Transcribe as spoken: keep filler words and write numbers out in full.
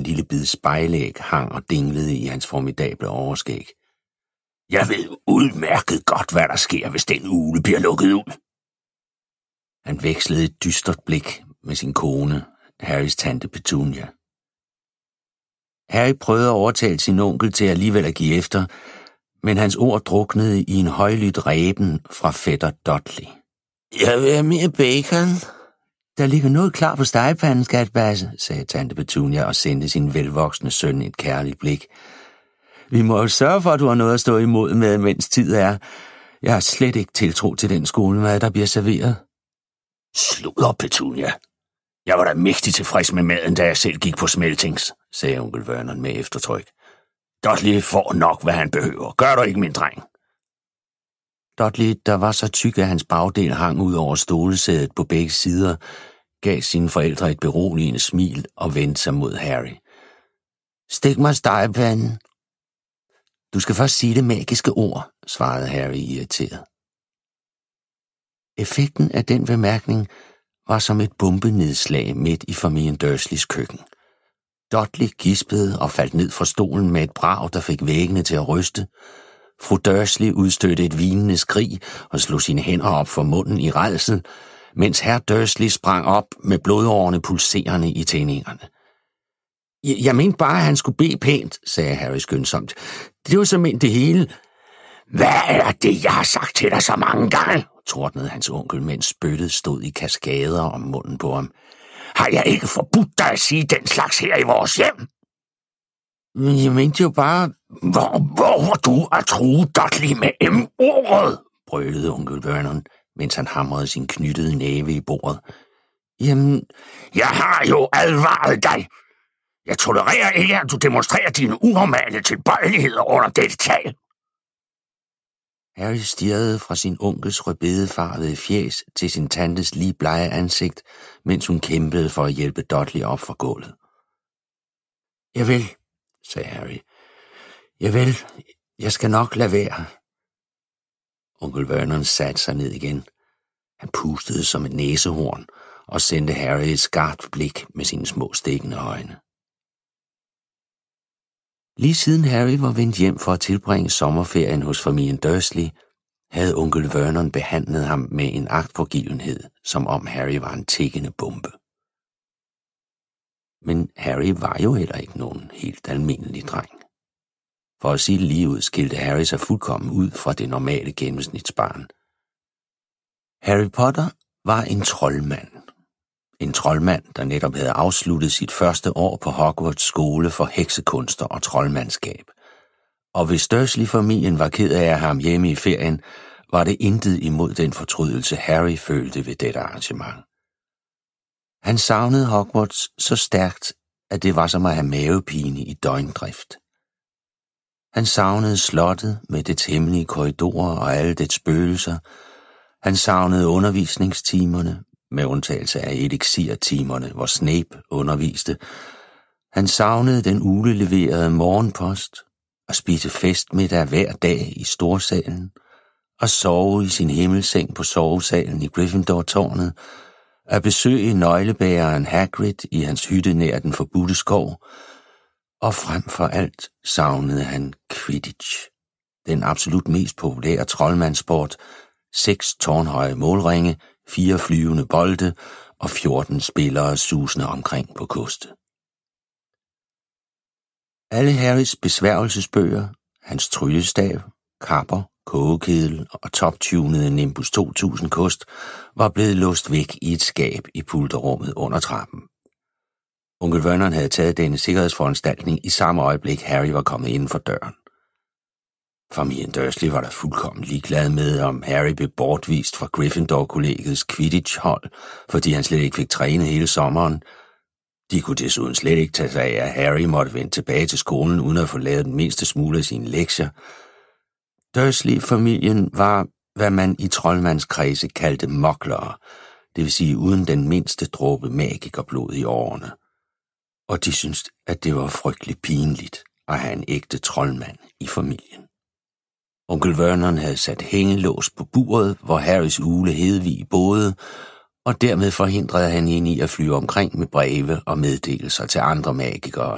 lille bid spejlæg hang og dinglede i hans formidable overskæg. Jeg ved udmærket godt, hvad der sker, hvis den ugle bliver lukket ud. Han vekslede et dystert blik med sin kone, Harrys tante Petunia. Harry prøvede at overtale sin onkel til alligevel at give efter, men hans ord druknede i en højlydt ræben fra fætter Dudley. Jeg vil have mere bacon. Der ligger noget klar på stegepanden, skatbasse, sagde tante Petunia og sendte sin velvoksne søn et kærligt blik. Vi må jo sørge for, at du har noget at stå imod med, mens tid er. Jeg har slet ikke tiltro til den skolemad, der bliver serveret. Sludder, Petunia. Jeg var da mægtig tilfreds med maden, da jeg selv gik på Smeltings, sagde onkel Vernon med eftertryk. Dudley får nok, hvad han behøver. Gør du ikke, min dreng? Dudley, der var så tyk, at hans bagdel hang ud over stolesædet på begge sider, gav sine forældre et beroligende smil og vendte sig mod Harry. Stik mig stegepanden. Du skal først sige det magiske ord, svarede Harry irriteret. Effekten af den bemærkning var som et bombenedslag midt i familien Dursleys køkken. Dudley gispede og faldt ned fra stolen med et brag, der fik væggene til at ryste. Fru Dursley udstødte et hvinende skrig og slog sine hænder op for munden i rædsel, mens herr Dursley sprang op med blodårene pulserende i tændingerne. Jeg, jeg mente bare, at han skulle bede pænt, sagde Harry skønsomt. Det var simpelthen det hele. Hvad er det, jeg har sagt til dig så mange gange? Tordnede hans onkel, mens spyttet stod i kaskader om munden på ham. Har jeg ikke forbudt dig at sige den slags her i vores hjem? Men jeg mente jo bare... Hvor våger du at true Dudley med M-ordet? Brølede onkel Vernon, mens han hamrede sin knyttede næve i bordet. Jamen... Jeg har jo advaret dig. Jeg tolererer ikke, at du demonstrerer dine unormale tilbøjeligheder under dette tag. Harry stirrede fra sin onkels rødbedefarvede fjes til sin tantes lige blege ansigt, mens hun kæmpede for at hjælpe Dudley op fra gulvet. Jeg vil, sagde Harry. Jeg vil. Jeg skal nok lade være. Onkel Vernon satte sig ned igen. Han pustede som et næsehorn og sendte Harry et skarpt blik med sine små stikkende øjne. Lige siden Harry var vendt hjem for at tilbringe sommerferien hos familien Dursley, havde onkel Vernon behandlet ham med en agtpågivenhed, som om Harry var en tikkende bombe. Men Harry var jo heller ikke nogen helt almindelig dreng. For at sige det lige ud, skilte Harry sig fuldkommen ud fra det normale gennemsnitsbarn. Harry Potter var en troldmand. En troldmand, der netop havde afsluttet sit første år på Hogwarts skole for heksekunster og troldmandskab. Og hvis Dursley-familien var ked af at have ham hjemme i ferien, var det intet imod den fortrydelse, Harry følte ved dette arrangement. Han savnede Hogwarts så stærkt, at det var som at have mavepine i døgndrift. Han savnede slottet med dets hemmelige korridorer og alle dets spøgelser. Han savnede undervisningstimerne, med undtagelse af elixir-timerne, hvor Snape underviste. Han savnede den uleleverede morgenpost, at spise festmiddag hver dag i storsalen, at sove i sin himmelseng på sovesalen i Gryffindor-tårnet, at besøge nøglebæreren Hagrid i hans hytte nær den forbudte skov, og frem for alt savnede han Quidditch, den absolut mest populære troldmandssport, seks tårnhøje målringe, fire flyvende bolde og fjorten spillere susende omkring på koste. Alle Harrys besværgelsesbøger, hans tryllestav, kapper, kogekedel og toptunede Nimbus to tusind kost var blevet låst væk i et skab i pulterummet under trappen. Onkel Vernon havde taget denne sikkerhedsforanstaltning i samme øjeblik Harry var kommet inden for døren. Familien Dursley var da fuldkommen ligeglad med, om Harry blev bortvist fra Gryffindor-kollegiets Quidditch-hold, fordi han slet ikke fik trænet hele sommeren. De kunne desuden slet ikke tage sig af, at Harry måtte vende tilbage til skolen, uden at få lavet den mindste smule af sine lektier. Dursley-familien var, hvad man i troldmandskredse kaldte muglere, det vil sige uden den mindste dråbe magikerblod i årene. Og de syntes, at det var frygtelig pinligt at have en ægte troldmand i familien. Onkel Vernon havde sat hængelås på buret, hvor Harrys ugle Hedvig boede, og dermed forhindrede han hende i at flyve omkring med breve og meddelelser til andre magikere,